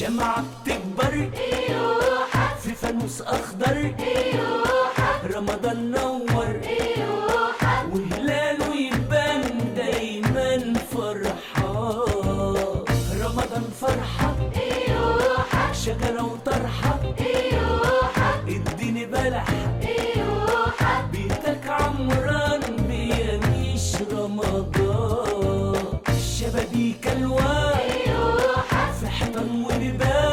شمعة بتكبر في فانوس أخضر، رمضان نور وهلاله يبان دايما فرحان. رمضان فرحة شجرة وطرحة، اديني بلح بيتك عمران بيميش رمضان. شبابيك الوان في حيطان وبيبان